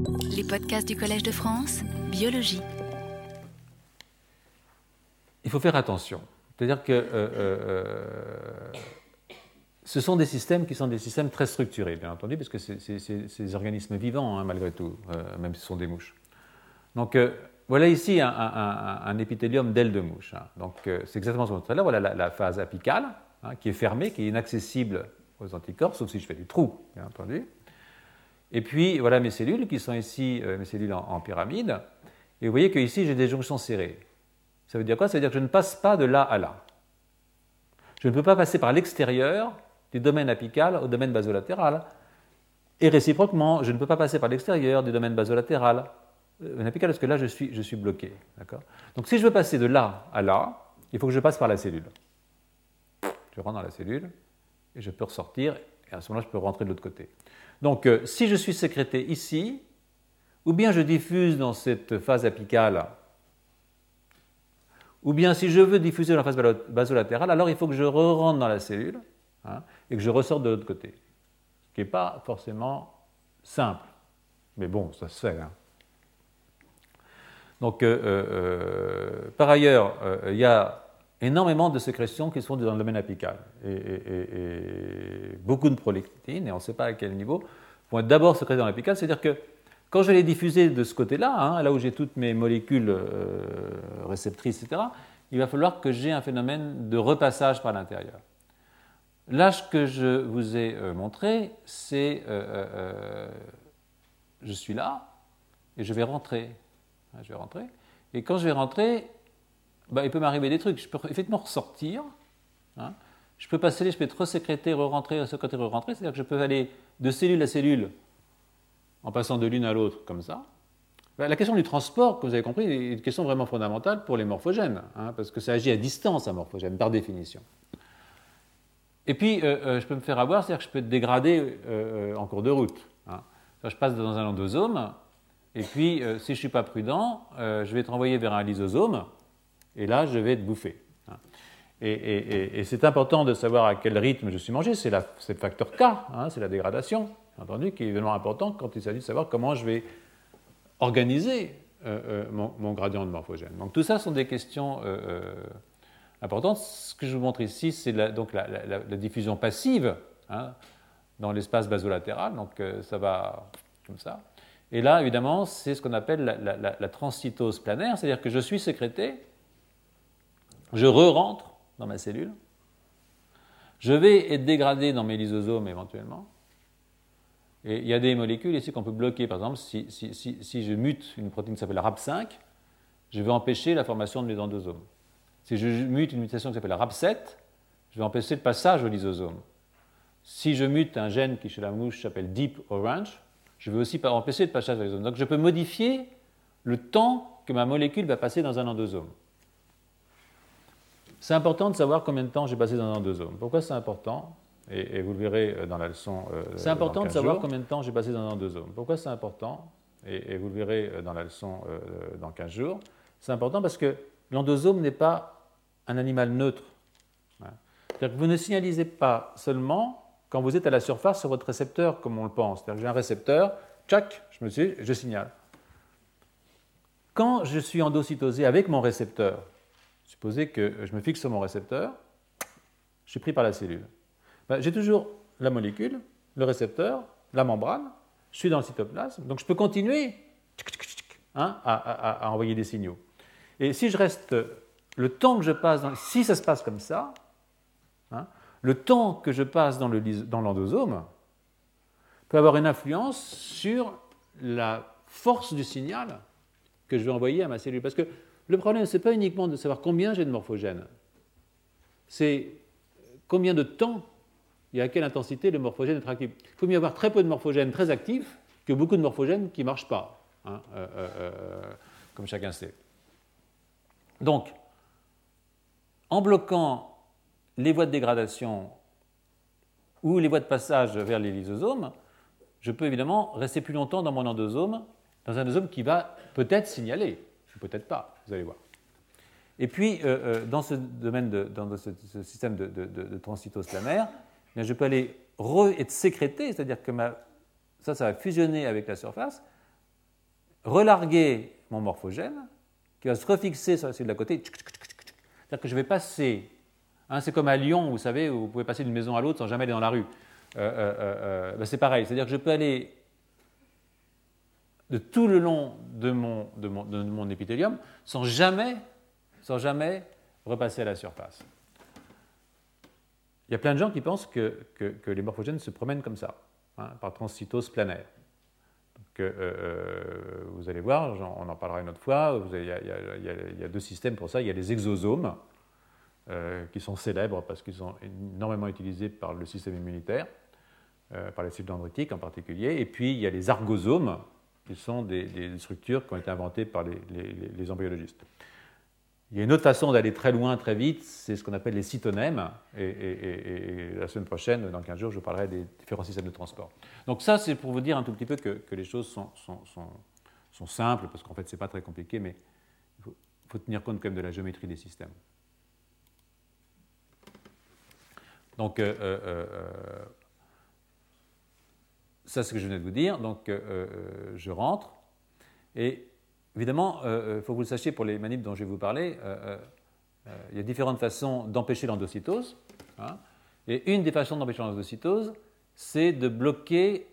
Les podcasts du Collège de France, biologie. Il faut faire attention. C'est-à-dire que ce sont des systèmes qui sont des systèmes très structurés, bien entendu, parce que c'est des organismes vivants, hein, malgré tout, même si ce sont des mouches. Donc, voilà ici un épithélium d'ailes de mouche. Hein. Donc, c'est exactement ce qu'on a dit tout à l'heure. Voilà la phase apicale, hein, qui est fermée, qui est inaccessible aux anticorps, sauf si je fais du trou, bien entendu. Et puis, voilà mes cellules, qui sont ici mes cellules en pyramide. Et vous voyez qu'ici, j'ai des jonctions serrées. Ça veut dire quoi? Ça veut dire que je ne passe pas de là à là. Je ne peux pas passer par l'extérieur du domaine apical au domaine basolatéral. Et réciproquement, je ne peux pas passer par l'extérieur du domaine basolatéral apical, parce que là, je suis bloqué. D'accord? Donc, si je veux passer de là à là, il faut que je passe par la cellule. Je rentre dans la cellule et je peux ressortir, et à ce moment-là, je peux rentrer de l'autre côté. Donc, si je suis sécrété ici, ou bien je diffuse dans cette phase apicale, ou bien si je veux diffuser dans la phase basolatérale, alors il faut que je rentre dans la cellule, hein, et que je ressorte de l'autre côté. Ce qui n'est pas forcément simple. Mais bon, ça se fait. Hein. Donc, par ailleurs, il y a énormément de sécrétions qui se font dans le domaine apical. Et beaucoup de prolactines, et on ne sait pas à quel niveau, vont être d'abord sécrétées dans l'apical. C'est-à-dire que quand je vais les diffuser de ce côté-là, hein, là où j'ai toutes mes molécules réceptrices, etc., il va falloir que j'ai un phénomène de repassage par l'intérieur. Là, ce que je vous ai montré, c'est je suis là et je vais rentrer. Je vais rentrer. Et quand je vais rentrer, il peut m'arriver des trucs. Je peux effectivement ressortir. Hein. Je peux passer, je peux être resécrété, re-rentrer, resécrété, re-rentrer. C'est-à-dire que je peux aller de cellule à cellule en passant de l'une à l'autre comme ça. La question du transport, comme vous avez compris, est une question vraiment fondamentale pour les morphogènes, hein, parce que ça agit à distance, un morphogène, par définition. Et puis, je peux me faire avoir, c'est-à-dire que je peux être dégradé en cours de route. Hein. Je passe dans un endosome, et puis, si je ne suis pas prudent, je vais être envoyé vers un lysosome, et là, je vais être bouffé. Hein. Et c'est important de savoir à quel rythme je suis mangé, c'est le facteur K, hein, c'est la dégradation, bien entendu, qui est évidemment important quand il s'agit de savoir comment je vais organiser mon gradient de morphogène. Donc tout ça sont des questions importantes. Ce que je vous montre ici, c'est la diffusion passive, hein, dans l'espace basolatéral, donc ça va comme ça. Et là, évidemment, c'est ce qu'on appelle la transcytose planaire, c'est-à-dire que je suis sécrété, je re-rentre dans ma cellule, je vais être dégradé dans mes lysosomes éventuellement, et il y a des molécules ici qu'on peut bloquer. Par exemple, si je mute une protéine qui s'appelle RAP5, je vais empêcher la formation de mes endosomes. Si je mute une mutation qui s'appelle RAP7, je vais empêcher le passage au lysosome. Si je mute un gène qui chez la mouche s'appelle Deep Orange, je vais aussi empêcher le passage au lysosome. Donc je peux modifier le temps que ma molécule va passer dans un endosome. C'est important de savoir combien de temps j'ai passé dans un endosome. Pourquoi c'est important ? Et vous le verrez dans la leçon. C'est important de savoir combien de temps j'ai passé dans un endosome. Pourquoi c'est important ? Et vous le verrez dans la leçon dans 15 jours. C'est important parce que l'endosome n'est pas un animal neutre. C'est-à-dire que vous ne signalisez pas seulement quand vous êtes à la surface sur votre récepteur, comme on le pense. C'est-à-dire que j'ai un récepteur, tchac, je signale. Quand je suis endocytosé avec mon récepteur, supposez que je me fixe sur mon récepteur, je suis pris par la cellule. J'ai toujours la molécule, le récepteur, la membrane, je suis dans le cytoplasme, donc je peux continuer à envoyer des signaux. Et si je reste, le temps que je passe, si ça se passe comme ça, hein, le temps que je passe dans l'endosome peut avoir une influence sur la force du signal que je vais envoyer à ma cellule. Parce que le problème, ce n'est pas uniquement de savoir combien j'ai de morphogènes, c'est combien de temps et à quelle intensité le morphogène est actif. Il faut mieux avoir très peu de morphogènes très actifs que beaucoup de morphogènes qui ne marchent pas, hein, comme chacun sait. Donc, en bloquant les voies de dégradation ou les voies de passage vers les lysosomes, je peux évidemment rester plus longtemps dans mon endosome, dans un endosome qui va peut-être signaler, ou peut-être pas, vous allez voir. Et puis, dans ce domaine, dans ce système de transcytose planaire, je peux aller être sécrété, c'est-à-dire que ça va fusionner avec la surface, relarguer mon morphogène qui va se refixer sur la cellule d'à côté. C'est-à-dire que je vais passer, c'est comme à Lyon, vous savez, où vous pouvez passer d'une maison à l'autre sans jamais aller dans la rue. C'est pareil, c'est-à-dire que je peux aller de tout le long de mon épithélium sans jamais repasser à la surface. Il y a plein de gens qui pensent que les morphogènes se promènent comme ça, par transcytose planaire. Donc, vous allez voir, on en parlera une autre fois, il y a deux systèmes pour ça. Il y a les exosomes, qui sont célèbres parce qu'ils sont énormément utilisés par le système immunitaire, par les cellules dendritiques en particulier, et puis il y a les argosomes, qui sont des structures qui ont été inventées par les embryologistes. Il y a une autre façon d'aller très loin, très vite, c'est ce qu'on appelle les cytonèmes, et la semaine prochaine, dans 15 jours, je vous parlerai des différents systèmes de transport. Donc ça, c'est pour vous dire un tout petit peu que les choses sont simples, parce qu'en fait, ce n'est pas très compliqué, mais il faut tenir compte quand même de la géométrie des systèmes. Donc, ça, c'est ce que je venais de vous dire. Donc, je rentre. Et évidemment, il faut que vous le sachiez pour les manips dont je vais vous parler, il y a différentes façons d'empêcher l'endocytose. Et une des façons d'empêcher l'endocytose, c'est de bloquer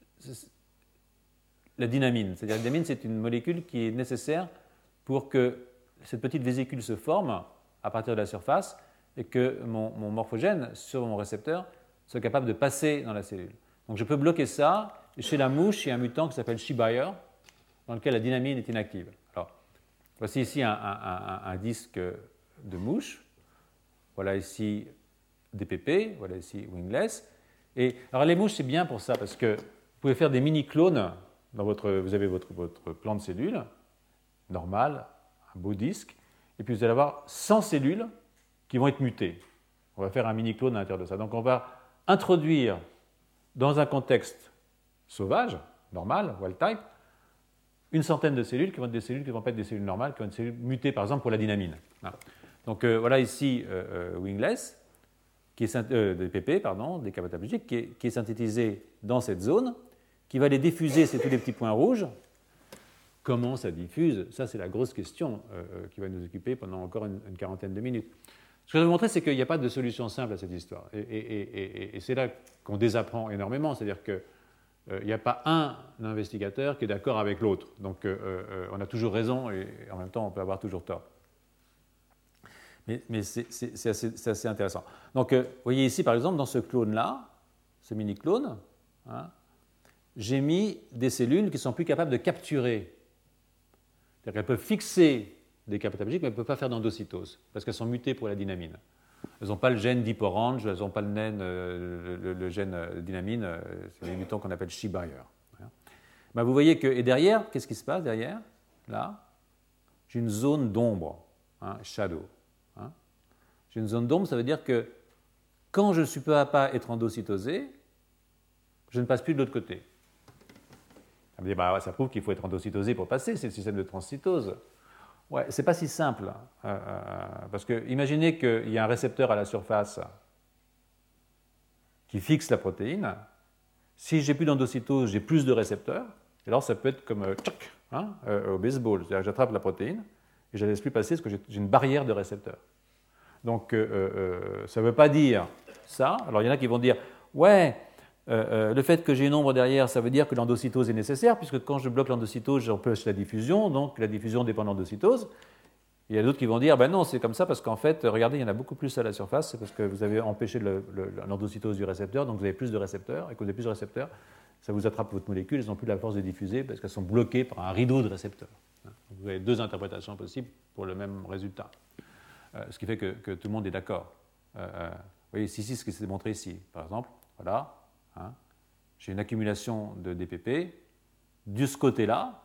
la dynamine. C'est-à-dire que la dynamine, c'est une molécule qui est nécessaire pour que cette petite vésicule se forme à partir de la surface et que mon morphogène sur mon récepteur soit capable de passer dans la cellule. Donc je peux bloquer ça. Et chez la mouche, il y a un mutant qui s'appelle She-Bayer, dans lequel la dynamine est inactive. Alors, voici ici un disque de mouche. Voilà ici DPP, voilà ici Wingless. Et alors les mouches, c'est bien pour ça, parce que vous pouvez faire des mini-clones. Vous avez votre plan de cellules, normal, un beau disque, et puis vous allez avoir 100 cellules qui vont être mutées. On va faire un mini-clone à l'intérieur de ça. Donc on va introduire dans un contexte sauvage, normal, wild type, une centaine de cellules qui vont être des cellules qui ne vont pas être des cellules normales, qui vont être des cellules mutées par exemple pour la dynamine. Donc voilà ici Wingless, des PP, des capatablogiques, qui est synthétisé dans cette zone, qui va les diffuser, c'est tous les petits points rouges. Comment ça diffuse? Ça, c'est la grosse question qui va nous occuper pendant encore une quarantaine de minutes. Ce que je vais vous montrer, c'est qu'il n'y a pas de solution simple à cette histoire. Et c'est là qu'on désapprend énormément. C'est-à-dire qu'il n'y a pas un investigateur qui est d'accord avec l'autre. Donc on a toujours raison et en même temps on peut avoir toujours tort. Mais c'est assez intéressant. Donc vous voyez ici par exemple dans ce clone-là, ce mini-clone, j'ai mis des cellules qui sont plus capables de capturer. C'est-à-dire qu'elles peuvent fixer des capatablogiques, mais elles ne peuvent pas faire d'endocytose, parce qu'elles sont mutées pour la dynamine. Elles n'ont pas le gène d'hyporange, elles n'ont pas le gène dynamine, c'est les mutants qu'on appelle She-Bayer. Vous voyez que, et derrière, qu'est-ce qui se passe derrière? Là, j'ai une zone d'ombre, shadow. J'ai une zone d'ombre, ça veut dire que quand je ne peux pas être endocytosé, je ne passe plus de l'autre côté. Ça me dit, ça prouve qu'il faut être endocytosé pour passer, c'est le système de transcytose. Ouais, c'est pas si simple, parce que imaginez qu'il y a un récepteur à la surface qui fixe la protéine. Si j'ai plus d'endocytose, j'ai plus de récepteurs. Et alors ça peut être comme au baseball, c'est-à-dire que j'attrape la protéine et je ne la laisse plus passer parce que j'ai une barrière de récepteurs. Donc ça ne veut pas dire ça. Alors il y en a qui vont dire ouais. Le fait que j'ai une ombre derrière, ça veut dire que l'endocytose est nécessaire, puisque quand je bloque l'endocytose, j'empêche la diffusion, donc la diffusion dépend de l'endocytose. Il y a d'autres qui vont dire, non, c'est comme ça, parce qu'en fait, regardez, il y en a beaucoup plus à la surface, c'est parce que vous avez empêché l'endocytose du récepteur, donc vous avez plus de récepteurs, et quand vous avez plus de récepteurs, ça vous attrape votre molécule, elles n'ont plus la force de diffuser, parce qu'elles sont bloquées par un rideau de récepteurs. Donc vous avez deux interprétations possibles pour le même résultat. Ce qui fait que tout le monde est d'accord. Vous voyez, ici, ce qui s'est montré ici, par exemple, voilà. J'ai une accumulation de DPP de ce côté-là,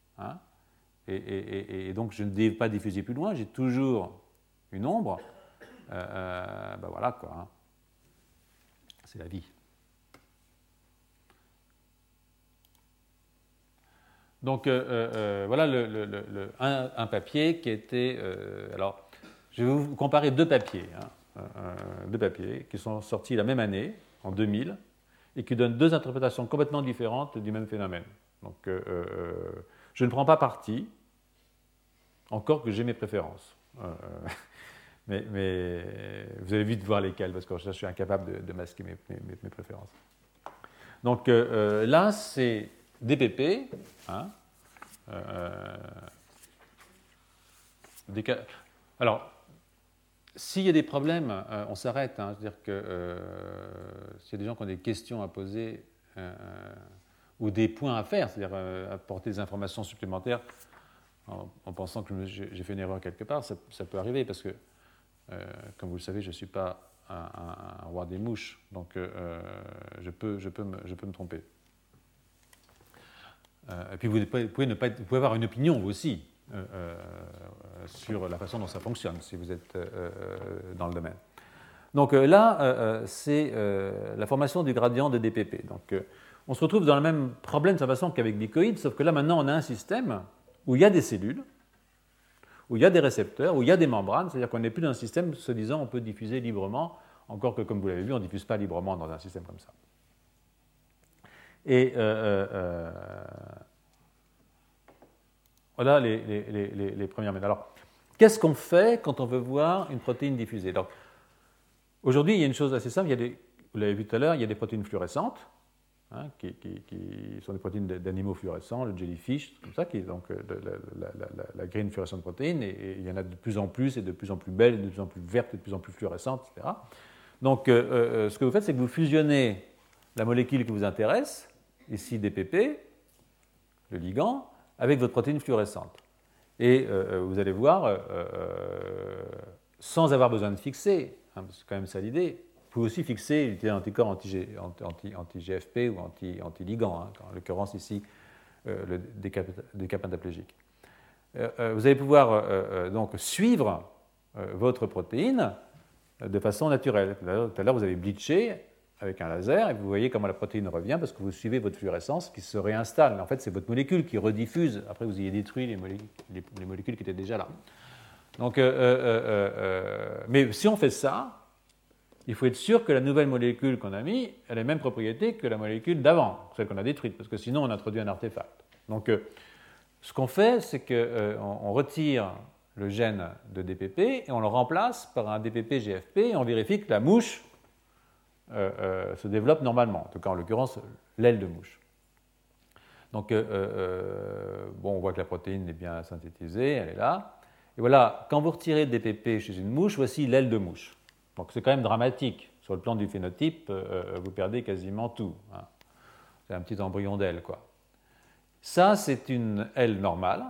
et donc je ne vais pas diffuser plus loin, j'ai toujours une ombre. Voilà quoi. C'est la vie. Donc voilà un papier qui était. Alors, je vais vous comparer deux papiers qui sont sortis la même année, en 2000. Et qui donnent deux interprétations complètement différentes du même phénomène. Donc, je je ne prends pas parti, encore que j'ai mes préférences. Mais vous allez vite voir lesquelles, parce que je suis incapable de masquer mes préférences. Donc là, c'est DPP. Hein, alors, s'il y a des problèmes, on s'arrête. Hein, c'est-à-dire que s'il y a des gens qui ont des questions à poser ou des points à faire, c'est-à-dire apporter des informations supplémentaires en pensant que j'ai fait une erreur quelque part, ça peut arriver parce que, comme vous le savez, je ne suis pas un roi des mouches, donc je peux me tromper. Et puis vous pouvez avoir une opinion vous aussi sur la façon dont ça fonctionne si vous êtes dans le domaine. Donc là, c'est la formation du gradient de DPP. Donc on se retrouve dans le même problème de toute façon qu'avec Bicoïd, sauf que là maintenant on a un système où il y a des cellules, où il y a des récepteurs, où il y a des membranes, c'est-à-dire qu'on n'est plus dans un système se disant on peut diffuser librement, encore que comme vous l'avez vu, on ne diffuse pas librement dans un système comme ça. Et voilà les premières méthodes. Alors, qu'est-ce qu'on fait quand on veut voir une protéine diffusée? Donc, aujourd'hui, il y a une chose assez simple, vous l'avez vu tout à l'heure, il y a des protéines fluorescentes, hein, qui sont des protéines d'animaux fluorescents, le jellyfish, comme ça, qui est donc la green fluorescente protéine, et il y en a de plus en plus, et de plus en plus belles, de plus en plus vertes, et de plus en plus fluorescentes, etc. Donc, ce que vous faites, c'est que vous fusionnez la molécule qui vous intéresse, ici DPP, le ligand, avec votre protéine fluorescente. Et vous allez voir, sans avoir besoin de fixer, hein, c'est quand même ça l'idée, vous pouvez aussi fixer des anticorps anti-GFP ou anti-ligand, hein, en l'occurrence ici le décapentaplégique. Vous allez pouvoir donc suivre votre protéine de façon naturelle. Tout à l'heure, vous avez bleaché avec un laser et vous voyez comment la protéine revient parce que vous suivez votre fluorescence qui se réinstalle. Mais en fait, c'est votre molécule qui rediffuse. Après, vous ayez détruit les molécules qui étaient déjà là. Donc, mais si on fait ça, il faut être sûr que la nouvelle molécule qu'on a mise, elle a les mêmes propriétés que la molécule d'avant, celle qu'on a détruite, parce que sinon on introduit un artefact. Donc, ce qu'on fait, c'est qu'on retire le gène de DPP et on le remplace par un DPP-GFP et on vérifie que la mouche se développe normalement, en tout cas en l'occurrence l'aile de mouche. Donc bon, on voit que la protéine est bien synthétisée, elle est là. Et voilà, quand vous retirez le DPP chez une mouche, voici l'aile de mouche. Donc c'est quand même dramatique. Sur le plan du phénotype, vous perdez quasiment tout. Hein. C'est un petit embryon d'aile, quoi. Ça, c'est une aile normale,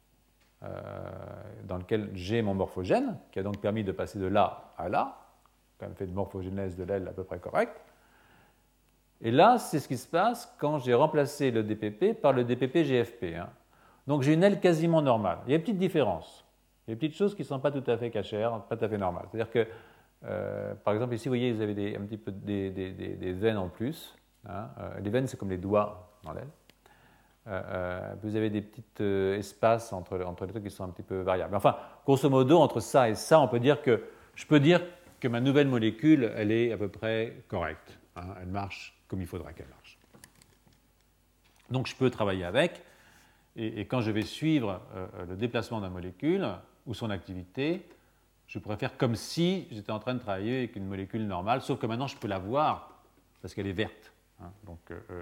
dans laquelle j'ai mon morphogène, qui a donc permis de passer de là à là. Quand même fait une morphogénèse de l'aile à peu près correcte. Et là, c'est ce qui se passe quand j'ai remplacé le DPP par le DPP-GFP. Hein. Donc j'ai une aile quasiment normale. Il y a une petite différence. Il y a des petites choses qui ne sont pas tout à fait cachères, pas tout à fait normales. C'est-à-dire que, par exemple, ici, vous voyez, vous avez un petit peu des veines en plus. Hein. Les veines, c'est comme les doigts dans l'aile. Vous avez des petits espaces entre les trucs qui sont un petit peu variables. Mais enfin, grosso modo, entre ça et ça, je peux dire que ma nouvelle molécule, elle est à peu près correcte. Hein, elle marche comme il faudra qu'elle marche. Donc je peux travailler avec, et quand je vais suivre le déplacement de la molécule ou son activité, je pourrais faire comme si j'étais en train de travailler avec une molécule normale, sauf que maintenant je peux la voir parce qu'elle est verte. Hein, donc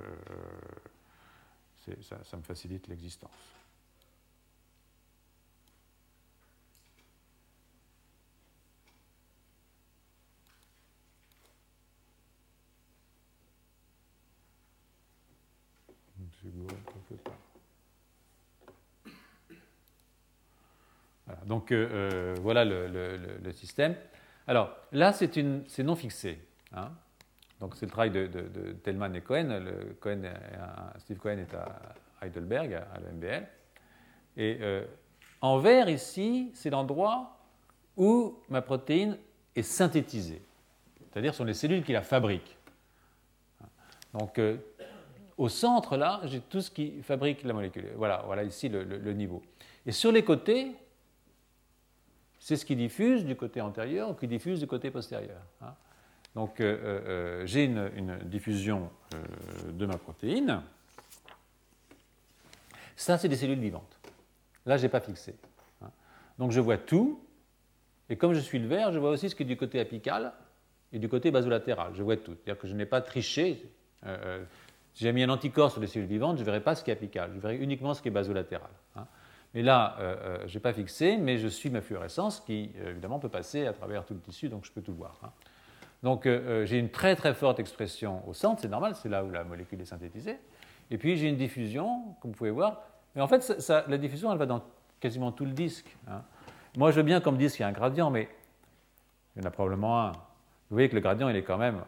ça me facilite l'existence. Voilà, donc voilà le système. Alors là, c'est non fixé. Hein. Donc c'est le travail de Tellman et Cohen. Steve Cohen est à Heidelberg, à l'EMBL. Et en vert ici, c'est l'endroit où ma protéine est synthétisée. C'est-à-dire, ce sont les cellules qui la fabriquent. Donc au centre, là, j'ai tout ce qui fabrique la molécule. Voilà ici le niveau. Et sur les côtés, c'est ce qui diffuse du côté antérieur ou qui diffuse du côté postérieur. Hein. Donc, j'ai une diffusion de ma protéine. Ça, c'est des cellules vivantes. Là, je n'ai pas fixé. Donc, je vois tout. Et comme je suis le vert, je vois aussi ce qui est du côté apical et du côté basolatéral. Je vois tout. C'est-à-dire que je n'ai pas triché. Si j'ai mis un anticorps sur les cellules vivantes, je ne verrai pas ce qui est apical. Je verrai uniquement ce qui est basolatéral. Mais là, je n'ai pas fixé, mais je suis ma fluorescence qui, évidemment, peut passer à travers tout le tissu, donc je peux tout voir. Donc, j'ai une très très forte expression au centre, c'est normal, c'est là où la molécule est synthétisée. Et puis, j'ai une diffusion, comme vous pouvez voir. Mais en fait, la diffusion, elle va dans quasiment tout le disque. Moi, je veux bien comme disque qu'il y a un gradient, mais il y en a probablement un. Vous voyez que le gradient, il est quand même...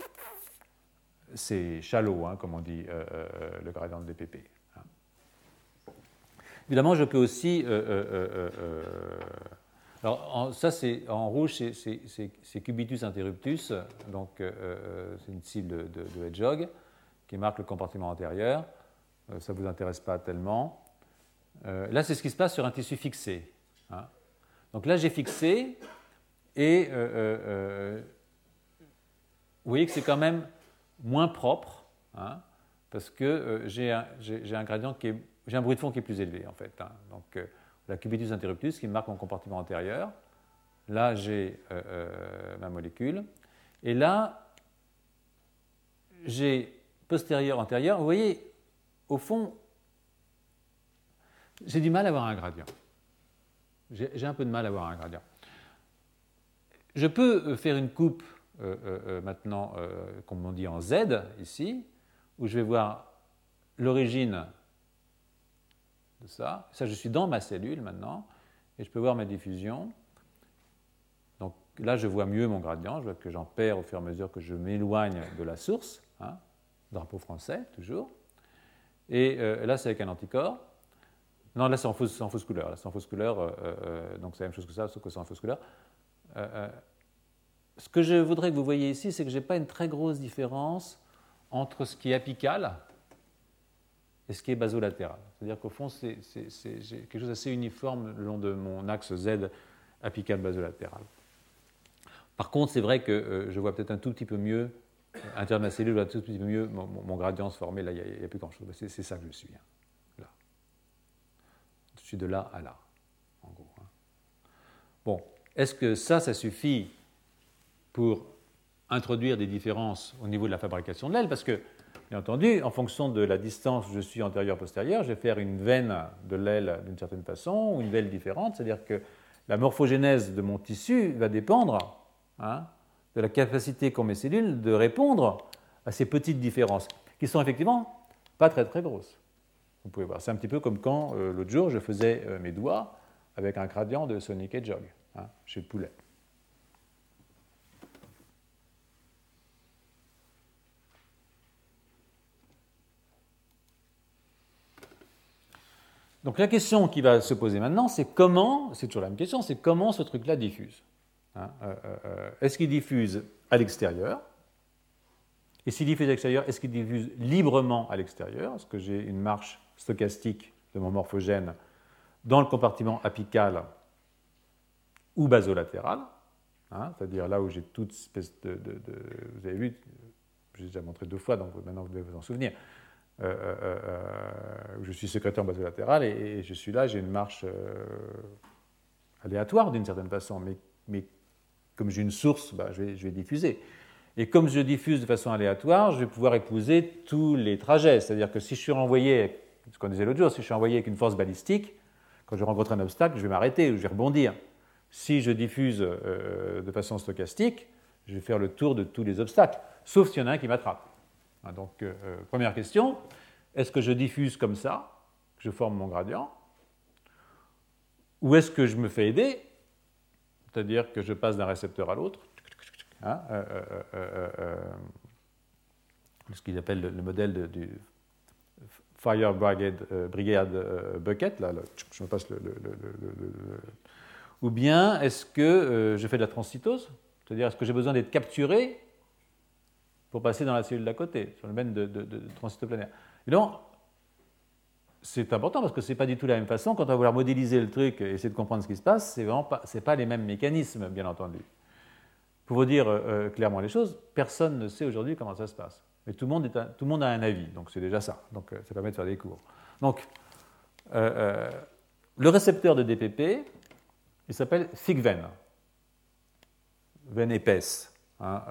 C'est shallow, comme on dit, le gradient de DPP. Évidemment, je peux aussi... alors, ça, c'est en rouge, c'est Cubitus interruptus, donc c'est une cible de Hedgehog qui marque le compartiment antérieur. Ça ne vous intéresse pas tellement. Là, c'est ce qui se passe sur un tissu fixé. Donc là, j'ai fixé et vous voyez que c'est quand même moins propre parce que j'ai un gradient qui est... J'ai un bruit de fond qui est plus élevé, en fait. Donc, la cubitus interruptus qui marque mon compartiment antérieur. Là, j'ai ma molécule. Et là, j'ai postérieur, antérieur. Vous voyez, au fond, j'ai du mal à avoir un gradient. J'ai un peu de mal à avoir un gradient. Je peux faire une coupe maintenant, comme on dit en Z, ici, où je vais voir l'origine de ça. Ça, je suis dans ma cellule maintenant, et je peux voir ma diffusion. Donc là, je vois mieux mon gradient, je vois que j'en perds au fur et à mesure que je m'éloigne de la source, drapeau français, toujours. Et là, c'est avec un anticorps. Non, là, c'est en fausse couleur. Là, c'est en fausse couleur, donc c'est la même chose que ça, sauf que c'est en fausse couleur. Ce que je voudrais que vous voyiez ici, c'est que je n'ai pas une très grosse différence entre ce qui est apical et ce qui est basolatéral. C'est-à-dire qu'au fond, j'ai quelque chose d'assez uniforme le long de mon axe Z apical-basolatéral. Par contre, c'est vrai que je vois peut-être un tout petit peu mieux, à l'intérieur de ma cellule, je vois un tout petit peu mieux mon gradient se former. Là, il n'y a plus grand-chose. C'est ça que je suis. Là. Je suis de là à là, en gros. Bon, est-ce que ça suffit pour introduire des différences au niveau de la fabrication de l'aile? Parce que, bien entendu, en fonction de la distance où je suis antérieur-postérieur, je vais faire une veine de l'aile d'une certaine façon ou une veine différente. C'est-à-dire que la morphogénèse de mon tissu va dépendre de la capacité qu'ont mes cellules de répondre à ces petites différences, qui sont effectivement pas très très grosses. Vous pouvez voir, c'est un petit peu comme quand l'autre jour je faisais mes doigts avec un gradient de Sonic Hedgehog chez le poulet. Donc la question qui va se poser maintenant, c'est comment, c'est toujours la même question, c'est comment ce truc-là diffuse. Est-ce qu'il diffuse à l'extérieur? Et s'il diffuse à l'extérieur, est-ce qu'il diffuse librement à l'extérieur? Est-ce que j'ai une marche stochastique de mon morphogène dans le compartiment apical ou basolatéral, c'est-à-dire là où j'ai toute espèce de... Vous avez vu, j'ai déjà montré 2 fois, donc maintenant vous devez vous en souvenir. Je suis sécréteur basolatéral et je suis là, j'ai une marche aléatoire d'une certaine façon, mais comme j'ai une source, je vais diffuser. Et comme je diffuse de façon aléatoire, je vais pouvoir épouser tous les trajets. C'est-à-dire que si je suis renvoyé, ce qu'on disait l'autre jour, si je suis renvoyé avec une force balistique, quand je rencontre un obstacle, je vais m'arrêter ou je vais rebondir. Si je diffuse de façon stochastique, je vais faire le tour de tous les obstacles, sauf s'il y en a un qui m'attrape. Donc, première question, est-ce que je diffuse comme ça, que je forme mon gradient, ou est-ce que je me fais aider, c'est-à-dire que je passe d'un récepteur à l'autre, ce qu'ils appellent le modèle du Fire Brigade Bucket, là, je me passe ou bien est-ce que je fais de la transcytose, c'est-à-dire est-ce que j'ai besoin d'être capturé pour passer dans la cellule d'à côté, sur le domaine de transcytoplanaire. Et donc, c'est important parce que ce n'est pas du tout la même façon. Quand on va vouloir modéliser le truc et essayer de comprendre ce qui se passe, ce n'est pas les mêmes mécanismes, bien entendu. Pour vous dire clairement les choses, personne ne sait aujourd'hui comment ça se passe. Mais tout le monde a un avis, donc c'est déjà ça. Donc ça permet de faire des cours. Donc, Le récepteur de DPP, il s'appelle thick vein, veine épaisse. Hein,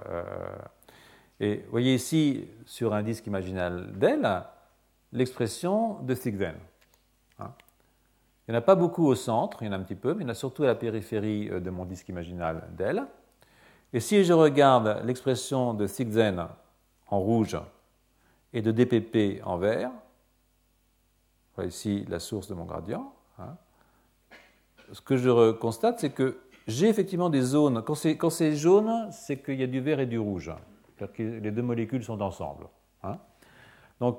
et vous voyez ici, sur un disque imaginal d'L, l'expression de thick vein. Hein. Il n'y en a pas beaucoup au centre, il y en a un petit peu, mais il y en a surtout à la périphérie de mon disque imaginal d'L. Et si je regarde l'expression de thick vein en rouge et de DPP en vert, voilà ici la source de mon gradient, hein, ce que je constate, c'est que j'ai effectivement des zones. Quand c'est jaune, c'est qu'il y a du vert et du rouge. C'est-à-dire que les deux molécules sont ensemble. Hein. Donc,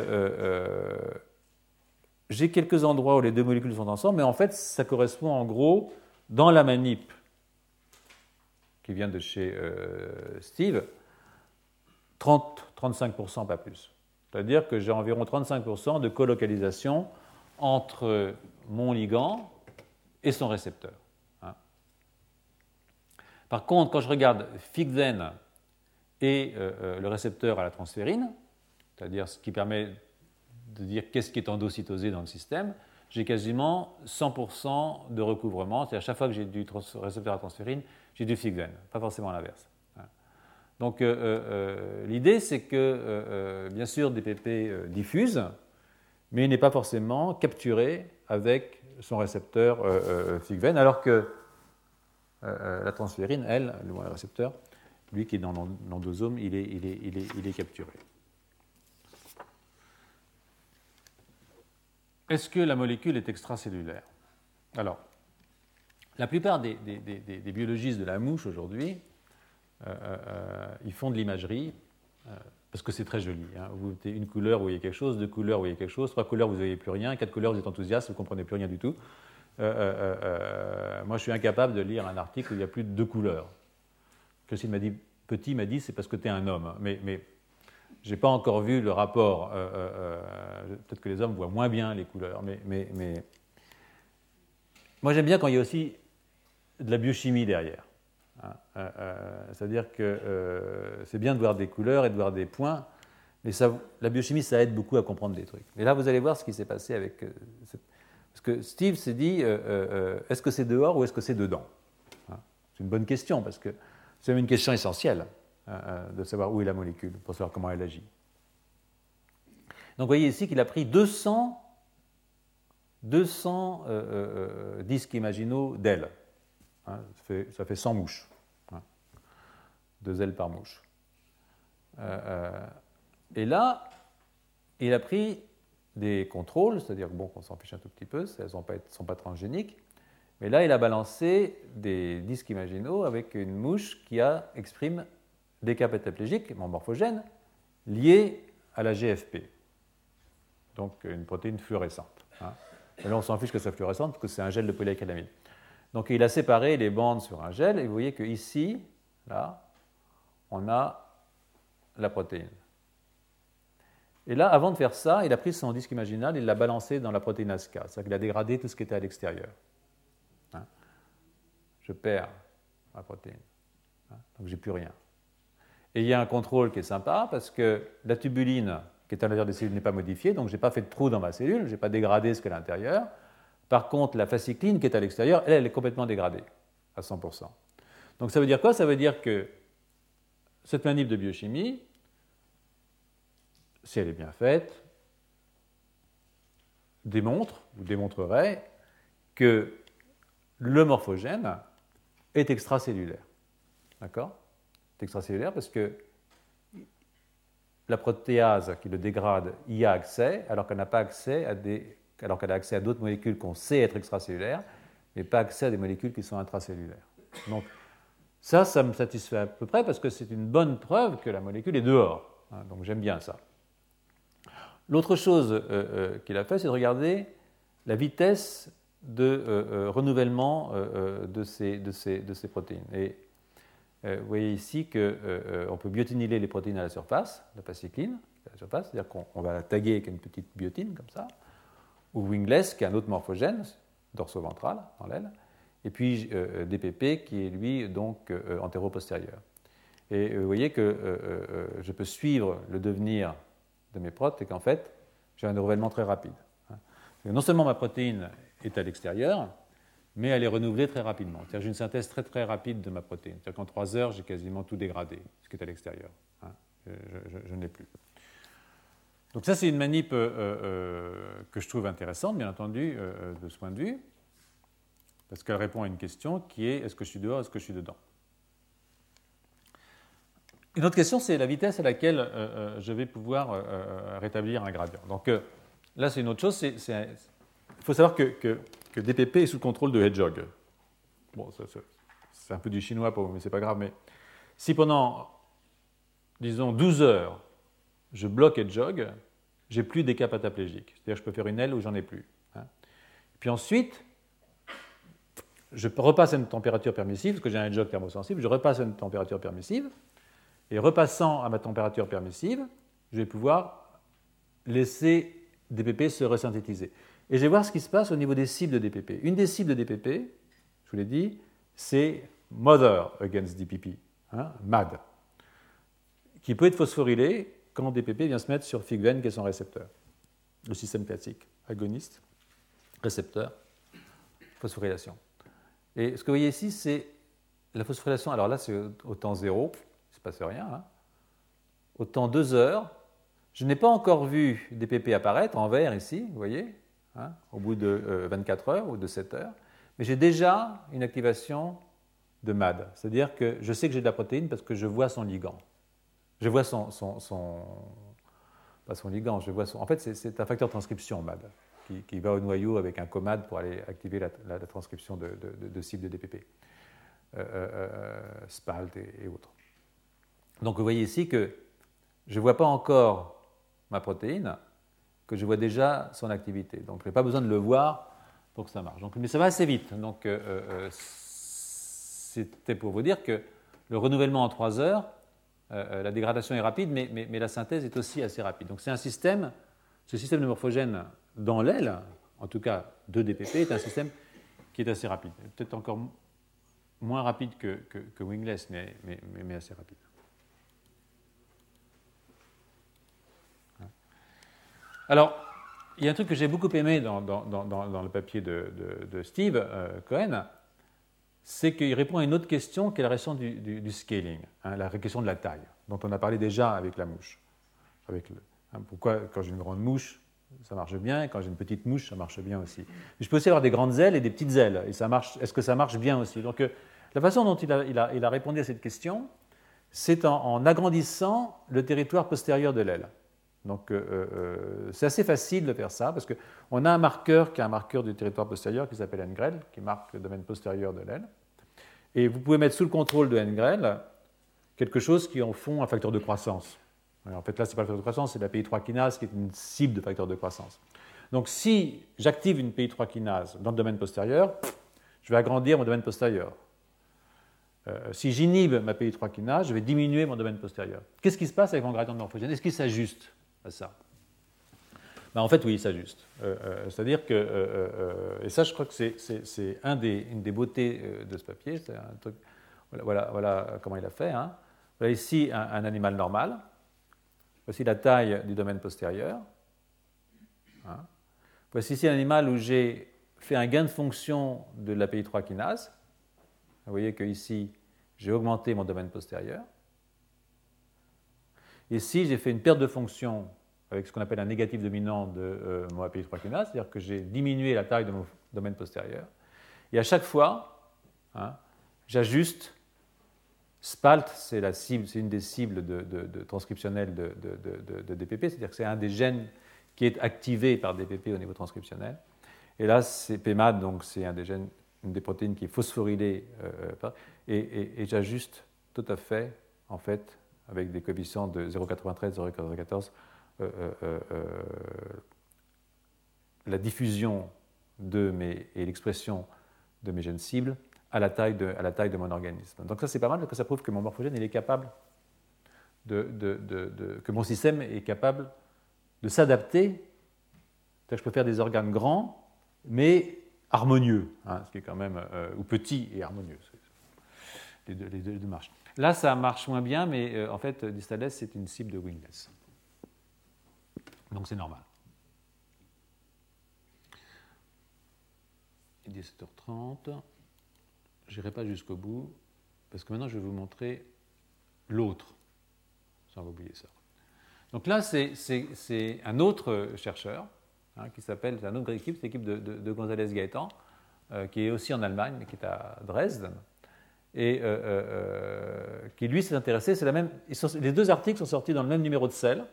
j'ai quelques endroits où les deux molécules sont ensemble, mais en fait, ça correspond en gros, dans la manip qui vient de chez Steve, 30-35%, pas plus. C'est-à-dire que j'ai environ 35% de colocalisation entre mon ligand et son récepteur. Hein. Par contre, quand je regarde thick vein et le récepteur à la transférine, c'est-à-dire ce qui permet de dire qu'est-ce qui est endocytosé dans le système, j'ai quasiment 100% de recouvrement. C'est-à-dire à chaque fois que j'ai du récepteur à transférine, j'ai du thick vein, pas forcément l'inverse. Donc l'idée, c'est que, bien sûr, DPP diffuse, mais il n'est pas forcément capturé avec son récepteur thick vein, alors que la transférine, elle, le récepteur, lui qui est dans l'endosome, il est capturé. Est-ce que la molécule est extracellulaire? Alors, la plupart des biologistes de la mouche aujourd'hui, ils font de l'imagerie parce que c'est très joli. Hein. Vous mettez une couleur, vous voyez quelque chose, deux couleurs, vous voyez quelque chose, trois couleurs, vous ne voyez plus rien, quatre couleurs, vous êtes enthousiaste, vous ne comprenez plus rien du tout. Moi, je suis incapable de lire un article où il y a plus de deux couleurs. Christine m'a dit, petit m'a dit, c'est parce que tu es un homme. Mais je n'ai pas encore vu le rapport. Peut-être que les hommes voient moins bien les couleurs. Mais moi, j'aime bien quand il y a aussi de la biochimie derrière. C'est-à-dire que c'est bien de voir des couleurs et de voir des points, mais la biochimie, ça aide beaucoup à comprendre des trucs. Et là, vous allez voir ce qui s'est passé avec... parce que Steve s'est dit, est-ce que c'est dehors ou est-ce que c'est dedans? C'est une bonne question, parce que c'est une question essentielle de savoir où est la molécule, pour savoir comment elle agit. Donc vous voyez ici qu'il a pris 200 disques imaginaux d'ailes. Hein, ça fait 100 mouches. Hein, 2 ailes par mouche. Et là, il a pris des contrôles, c'est-à-dire bon, qu'on s'en fiche un tout petit peu, elles ne sont pas transgéniques. Mais là, il a balancé des disques imaginaux avec une mouche qui exprime des cas pétaplégiques, mon morphogène, liés à la GFP. Donc une protéine fluorescente. Hein. Et là, on s'en fiche que c'est fluorescente parce que c'est un gel de polyacrylamide. Donc il a séparé les bandes sur un gel et vous voyez qu'ici, là, on a la protéine. Et là, avant de faire ça, il a pris son disque imaginal et il l'a balancé dans la protéinase K. C'est-à-dire qu'il a dégradé tout ce qui était à l'extérieur. Hein. Je perds ma protéine. Hein. Donc j'ai plus rien. Et il y a un contrôle qui est sympa parce que la tubuline qui est à l'intérieur des cellules n'est pas modifiée, donc je n'ai pas fait de trou dans ma cellule, je n'ai pas dégradé ce qu'il y a à l'intérieur. Par contre, la fascicline qui est à l'extérieur, elle est complètement dégradée à 100%. Donc ça veut dire quoi? Ça veut dire que cette manip de biochimie, si elle est bien faite, démontrerait que le morphogène est extracellulaire. D'accord? C'est extracellulaire parce que la protéase qui le dégrade y a accès, alors qu'elle n'a pas accès alors qu'elle a accès à d'autres molécules qu'on sait être extracellulaires, mais pas accès à des molécules qui sont intracellulaires. Donc ça me satisfait à peu près parce que c'est une bonne preuve que la molécule est dehors. Hein, donc j'aime bien ça. L'autre chose qu'il a fait, c'est de regarder la vitesse de renouvellement de ces protéines. Et vous voyez ici qu'on peut biotinyler les protéines à la surface, la fascicline, à la surface, c'est-à-dire qu'on va la taguer avec une petite biotine comme ça, ou wingless, qui est un autre morphogène, dorso-ventral, dans l'aile, et puis DPP, qui est lui donc antéro-postérieur. Et vous voyez que je peux suivre le devenir de mes protes et qu'en fait, j'ai un renouvellement très rapide. Non seulement ma protéine est à l'extérieur, mais elle est renouvelée très rapidement. C'est-à-dire que j'ai une synthèse très très rapide de ma protéine. C'est-à-dire qu'en 3 heures, j'ai quasiment tout dégradé, ce qui est à l'extérieur. Hein. Je ne l'ai plus. Donc ça, c'est une manip que je trouve intéressante, bien entendu, de ce point de vue, parce qu'elle répond à une question qui est est-ce que je suis dehors, est-ce que je suis dedans? Une autre question, c'est la vitesse à laquelle je vais pouvoir rétablir un gradient. Donc là, c'est une autre chose. Il faut savoir que DPP est sous le contrôle de Hedgehog. Bon, c'est un peu du chinois pour vous, mais ce n'est pas grave. Mais si pendant, disons, 12 heures, je bloque Hedgehog, j'ai plus d'écart pataplégique. C'est-à-dire que je peux faire une aile où j'en ai plus. Hein. Puis ensuite, je repasse à une température permissive, parce que j'ai un Hedgehog thermosensible, je repasse à une température permissive, et repassant à ma température permissive, je vais pouvoir laisser DPP se resynthétiser. Et je vais voir ce qui se passe au niveau des cibles de DPP. Une des cibles de DPP, je vous l'ai dit, c'est Mother against DPP, hein, MAD, qui peut être phosphorylé quand DPP vient se mettre sur FIGVEN, qui est son récepteur. Le système classique, agoniste, récepteur, phosphorylation. Et ce que vous voyez ici, c'est la phosphorylation. Alors là, c'est au temps 0, il ne se passe rien. Hein. Au temps 2 heures, je n'ai pas encore vu DPP apparaître en vert ici, vous voyez, hein, au bout de 24 heures ou de 7 heures, mais j'ai déjà une activation de MAD. C'est-à-dire que je sais que j'ai de la protéine parce que je vois son ligand. Je vois pas son ligand, je vois son... En fait, c'est un facteur de transcription, MAD, qui va au noyau avec un COMAD pour aller activer la transcription de cibles de DPP, SPALT et autres. Donc, vous voyez ici que je ne vois pas encore ma protéine, que je vois déjà son activité. Donc, je n'ai pas besoin de le voir pour que ça marche. Donc, mais ça va assez vite. Donc, c'était pour vous dire que le renouvellement en 3 heures, la dégradation est rapide, mais la synthèse est aussi assez rapide. Donc, ce système de morphogène dans l'aile, en tout cas de DPP, est un système qui est assez rapide. Peut-être encore moins rapide que Wingless, mais assez rapide. Alors, il y a un truc que j'ai beaucoup aimé dans le papier de Steve Cohen, c'est qu'il répond à une autre question qui est la question du scaling, hein, la question de la taille, dont on a parlé déjà avec la mouche. Pourquoi, quand j'ai une grande mouche, ça marche bien, et quand j'ai une petite mouche, ça marche bien aussi. Mais je peux aussi avoir des grandes ailes et des petites ailes, et est-ce que ça marche bien aussi? Donc, la façon dont il a répondu à cette question, c'est en agrandissant le territoire postérieur de l'aile. Donc, c'est assez facile de faire ça, parce qu'on a un marqueur qui est un marqueur du territoire postérieur qui s'appelle NGREL, qui marque le domaine postérieur de l'aile. Et vous pouvez mettre sous le contrôle de NGREL quelque chose qui en font un facteur de croissance. Alors, en fait, là, ce n'est pas le facteur de croissance, c'est la PI3 kinase qui est une cible de facteur de croissance. Donc, si j'active une PI3 kinase dans le domaine postérieur, je vais agrandir mon domaine postérieur. Si j'inhibe ma PI3 kinase, je vais diminuer mon domaine postérieur. Qu'est-ce qui se passe avec mon gradient de morphogène? Est-ce qu'il s'ajuste à ça? Ben, en fait, oui, il s'ajuste. C'est-à-dire que, et ça, je crois que c'est une des beautés de ce papier. C'est un truc, voilà comment il a fait. Hein. Voilà ici un animal normal. Voici la taille du domaine postérieur. Hein. Voici ici un animal où j'ai fait un gain de fonction de la PI3 kinase. Vous voyez qu'ici, j'ai augmenté mon domaine postérieur. Ici, j'ai fait une perte de fonction avec ce qu'on appelle un négatif dominant de mon API3 kinase, c'est-à-dire que j'ai diminué la taille de mon domaine postérieur. Et à chaque fois, hein, j'ajuste. SPALT, c'est une des cibles transcriptionnelles de DPP, c'est-à-dire que c'est un des gènes qui est activé par DPP au niveau transcriptionnel. Et là, c'est PMAD, donc c'est un des gènes, une des protéines qui est phosphorylée, et j'ajuste tout à fait, en fait, avec des coefficients de 0,93, 0,94, la diffusion et l'expression de mes gènes cibles à la taille de mon organisme. Donc ça, c'est pas mal, parce que ça prouve que mon morphogène il est capable que mon système est capable de s'adapter. C'est-à-dire que je peux faire des organes grands, mais harmonieux, hein, ce qui est quand même, ou petits et harmonieux. Les deux marchent. Là, ça marche moins bien, mais en fait, Distales, c'est une cible de Wingless. Donc c'est normal. Il est 17h30. Je n'irai pas jusqu'au bout, parce que maintenant je vais vous montrer l'autre. Sans oublier ça. Donc là, c'est un autre chercheur, qui s'appelle, c'est une autre équipe, c'est l'équipe de González Gaëtan, qui est aussi en Allemagne, mais qui est à Dresde, et qui lui s'est intéressé, c'est la même, les deux articles sont sortis dans le même numéro de Cell,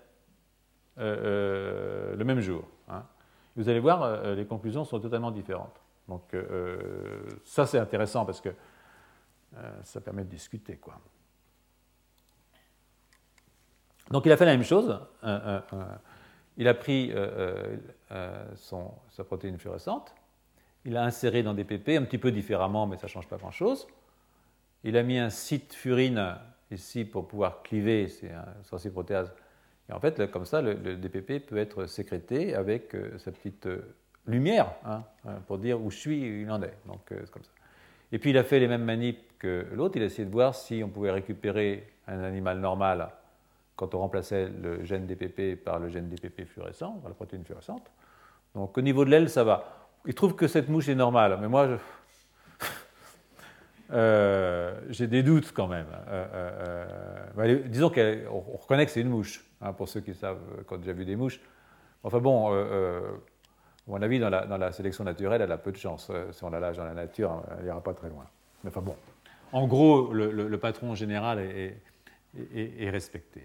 le même jour. Vous allez voir, les conclusions sont totalement différentes. Donc ça c'est intéressant parce que ça permet de discuter, quoi. Donc il a fait la même chose. Il a pris sa protéine fluorescente, il l'a inséré dans des PP un petit peu différemment, mais ça ne change pas grand-chose. Il a mis un site furine ici pour pouvoir cliver, c'est un sensiprotéase. Et en fait, là, comme ça, le DPP peut être sécrété avec sa petite lumière, pour dire où je suis, il en est. Donc, c'est comme ça. Et puis, il a fait les mêmes manips que l'autre. Il a essayé de voir si on pouvait récupérer un animal normal quand on remplaçait le gène DPP par le gène DPP fluorescent, par la protéine fluorescente. Donc, au niveau de l'aile, ça va. Il trouve que cette mouche est normale, mais moi, j'ai des doutes quand même. Disons qu'on reconnaît que c'est une mouche, pour ceux qui savent, qui ont déjà vu des mouches. Enfin bon, à mon avis, dans la sélection naturelle, elle a peu de chance. Si on la lâche dans la nature, elle n'ira pas très loin. Mais enfin bon, en gros, le patron général est respecté.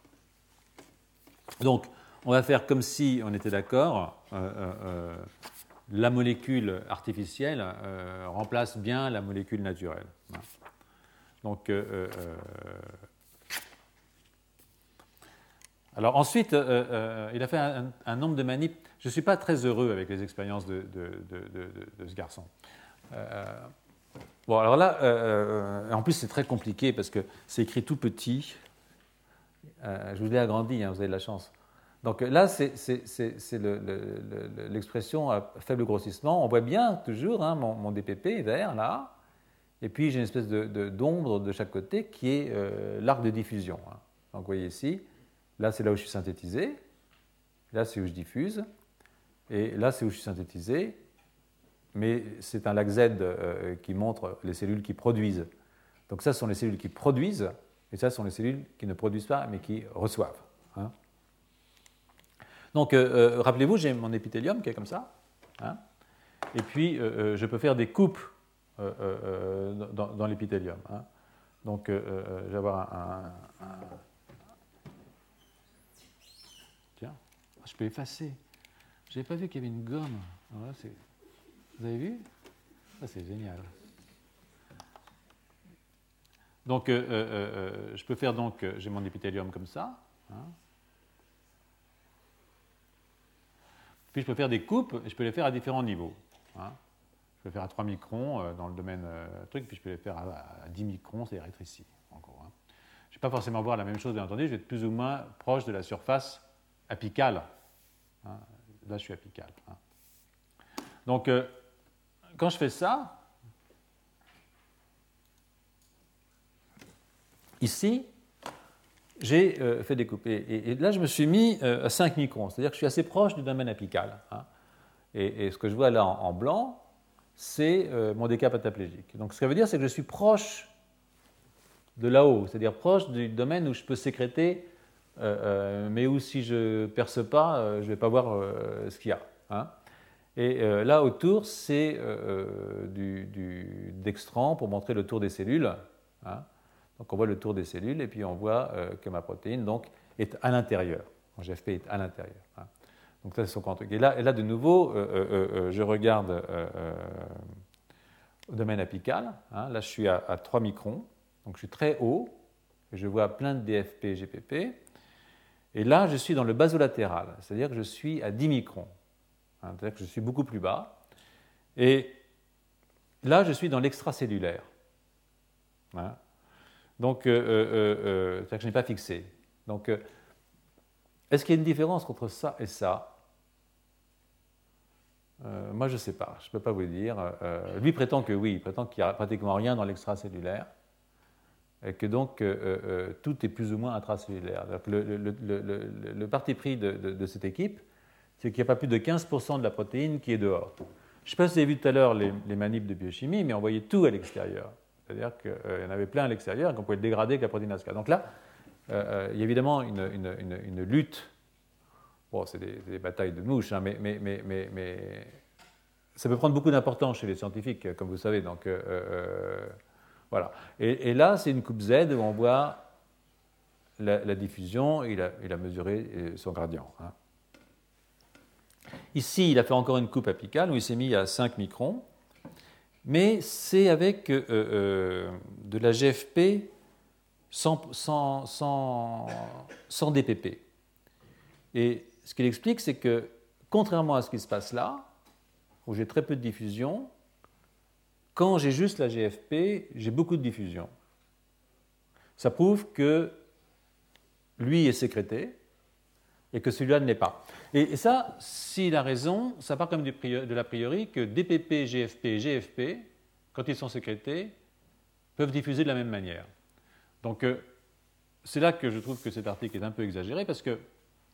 Donc, on va faire comme si on était d'accord. La molécule artificielle remplace bien la molécule naturelle. Donc, alors ensuite, il a fait un nombre de manips. Je ne suis pas très heureux avec les expériences de ce garçon. Bon, alors là, en plus c'est très compliqué parce que c'est écrit tout petit. Je vous l'ai agrandi, vous avez de la chance. Donc là, c'est l'expression à faible grossissement. On voit bien toujours mon DPP vert là, et puis j'ai une espèce d'ombre de chaque côté qui est l'arc de diffusion. Donc vous voyez ici, là c'est là où je suis synthétisé, là c'est où je diffuse, et là c'est où je suis synthétisé, mais c'est un lac Z qui montre les cellules qui produisent. Donc ça ce sont les cellules qui produisent, et ça ce sont les cellules qui ne produisent pas, mais qui reçoivent. Donc, rappelez-vous, j'ai mon épithélium qui est comme ça, et puis je peux faire des coupes dans l'épithélium. Donc, je vais avoir un... Tiens, je peux effacer. Je n'avais pas vu qu'il y avait une gomme. Voilà, vous avez vu? Ça, c'est génial. Donc, je peux faire donc, j'ai mon épithélium comme ça. Puis je peux faire des coupes et je peux les faire à différents niveaux. Je peux les faire à 3 microns dans le domaine truc, puis je peux les faire à 10 microns, c'est-à-dire être ici, en gros. Je ne vais pas forcément voir la même chose, bien entendu, je vais être plus ou moins proche de la surface apicale. Là, je suis apical. Donc, quand je fais ça, ici, j'ai fait des coupes. Et là, je me suis mis à 5 microns, c'est-à-dire que je suis assez proche du domaine apical. Et ce que je vois là en blanc, c'est mon déca pataplégique. Donc, ce que ça veut dire, c'est que je suis proche de là-haut, c'est-à-dire proche du domaine où je peux sécréter, mais où si je ne perce pas, je ne vais pas voir ce qu'il y a. Et là, autour, c'est du dextran pour montrer le tour des cellules. Donc on voit le tour des cellules et puis on voit que ma protéine donc, est à l'intérieur. Mon GFP est à l'intérieur. Donc ça, c'est son truc. Et là, de nouveau, je regarde au domaine apical. Là, je suis à 3 microns. Donc je suis très haut. Et je vois plein de DFP, GPP. Et là, je suis dans le basolatéral. C'est-à-dire que je suis à 10 microns. C'est-à-dire que je suis beaucoup plus bas. Et là, je suis dans l'extracellulaire. Donc, c'est-à-dire que je n'ai pas fixé. Donc, est-ce qu'il y a une différence entre ça et ça? Moi, je ne sais pas. Je ne peux pas vous le dire. Lui prétend que oui. Il prétend qu'il n'y a pratiquement rien dans l'extracellulaire. Et que donc, tout est plus ou moins intracellulaire. Le parti pris de cette équipe, c'est qu'il n'y a pas plus de 15% de la protéine qui est dehors. Je ne sais pas si vous avez vu tout à l'heure les manips de biochimie, mais on voyait tout à l'extérieur. C'est-à-dire qu'il y en avait plein à l'extérieur et qu'on pouvait le dégrader avec la protéine ASCA. Donc là, il y a évidemment une lutte. Bon, c'est des batailles de mouches, hein, mais ça peut prendre beaucoup d'importance chez les scientifiques, comme vous savez. Donc, voilà. Et là, c'est une coupe Z où on voit la diffusion, il a mesuré son gradient. Hein. Ici, il a fait encore une coupe apicale où il s'est mis à 5 microns, mais c'est avec de la GFP sans DPP. Et ce qu'il explique, c'est que, contrairement à ce qui se passe là, où j'ai très peu de diffusion, quand j'ai juste la GFP, j'ai beaucoup de diffusion. Ça prouve que lui est sécrété et que celui-là ne l'est pas. Et ça, s'il a raison, ça part comme de l'a priori que DPP, GFP et GFP, quand ils sont sécrétés, peuvent diffuser de la même manière. Donc, c'est là que je trouve que cet article est un peu exagéré, parce que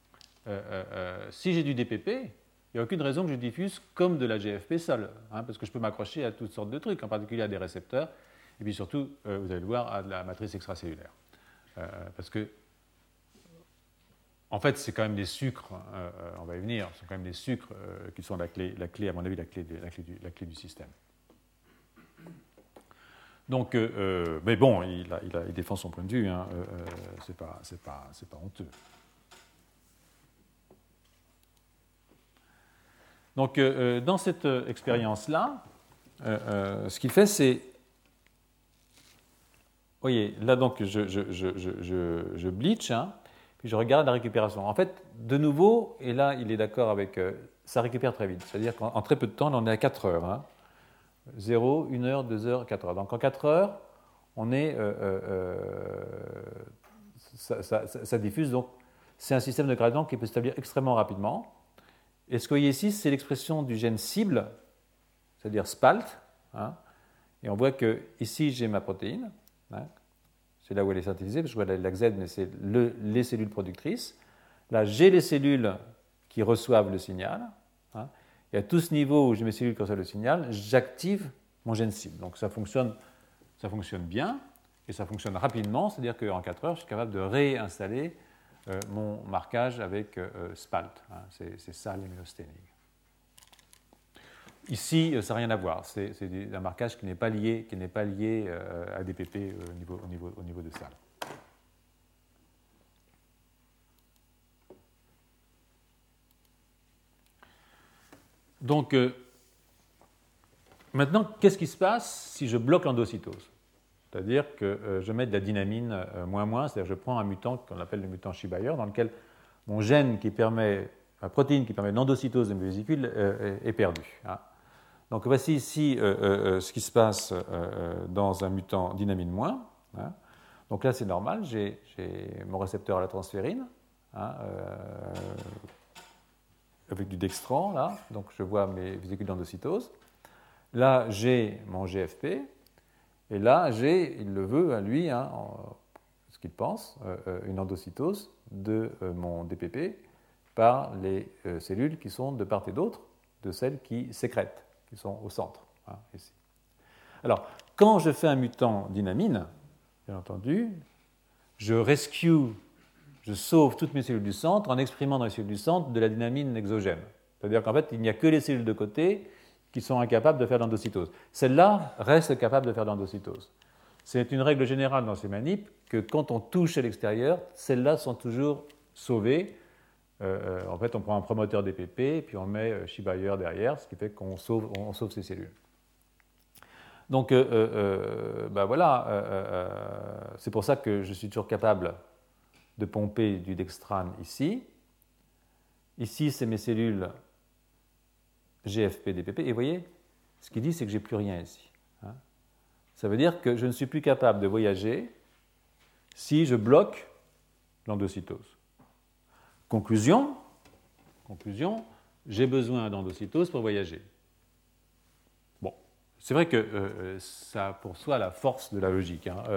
si j'ai du DPP, il n'y a aucune raison que je diffuse comme de la GFP seule, hein, parce que je peux m'accrocher à toutes sortes de trucs, en particulier à des récepteurs, et puis surtout, vous allez le voir, à de la matrice extracellulaire. Parce que, en fait, c'est quand même des sucres, on va y venir, ce sont quand même des sucres qui sont la clé, à mon avis, la clé du système. Donc, mais bon, il défend son point de vue, hein, c'est pas honteux. Donc, dans cette expérience-là, ce qu'il fait, c'est, vous voyez, là donc, je bleach, hein, puis je regarde la récupération. En fait, de nouveau, et là, il est d'accord avec, ça récupère très vite. C'est-à-dire qu'en très peu de temps, là, on est à 4 heures. Hein. 0, 1 heure, 2 heures, 4 heures. Donc en 4 heures, on est, ça diffuse. Donc c'est un système de gradient qui peut s'établir extrêmement rapidement. Et ce que vous voyez ici, c'est l'expression du gène cible, c'est-à-dire SPALT. Hein, et on voit que ici j'ai ma protéine. Hein, c'est là où elle est synthétisée, parce que je vois la Z, mais c'est les cellules productrices. Là, j'ai les cellules qui reçoivent le signal. Hein, et à tout ce niveau où j'ai mes cellules qui reçoivent le signal, j'active mon gène cible. Donc ça fonctionne bien et ça fonctionne rapidement, c'est-à-dire qu'en 4 heures, je suis capable de réinstaller mon marquage avec SPALT. Hein, c'est ça l'immunostaining. Ici, ça n'a rien à voir. C'est un marquage qui n'est pas lié à DPP au niveau de SAL. Donc, maintenant, qu'est-ce qui se passe si je bloque l'endocytose? C'est-à-dire que je mets de la dynamine moins, c'est-à-dire que je prends un mutant qu'on appelle le mutant Shibaier, dans lequel mon gène qui permet, la protéine qui permet l'endocytose de mes vésicules est perdue. Hein. Donc voici ici ce qui se passe dans un mutant dynamine moins. Hein. Donc là, c'est normal, j'ai mon récepteur à la transférine, hein, avec du dextran, là, donc je vois mes vésicules d'endocytose. Là, j'ai mon GFP, et là, j'ai, il le veut, à lui, hein, ce qu'il pense, une endocytose de mon DPP par les cellules qui sont de part et d'autre de celles qui sécrètent, qui sont au centre, hein, ici. Alors, quand je fais un mutant dynamine, bien entendu, je sauve toutes mes cellules du centre en exprimant dans les cellules du centre de la dynamine exogène. C'est-à-dire qu'en fait, il n'y a que les cellules de côté qui sont incapables de faire l'endocytose. Celles-là restent capables de faire l'endocytose. C'est une règle générale dans ces manips que quand on touche à l'extérieur, celles-là sont toujours sauvées. En fait, on prend un promoteur DPP, puis on met Shibaier derrière, ce qui fait qu'on sauve ces cellules. Donc, voilà, c'est pour ça que je suis toujours capable de pomper du dextrane ici. Ici, c'est mes cellules GFP, DPP. Et vous voyez, ce qu'il dit, c'est que je n'ai plus rien ici. Hein. Ça veut dire que je ne suis plus capable de voyager si je bloque l'endocytose. Conclusion, j'ai besoin d'endocytose pour voyager. Bon, c'est vrai que ça a pour soi la force de la logique. Hein.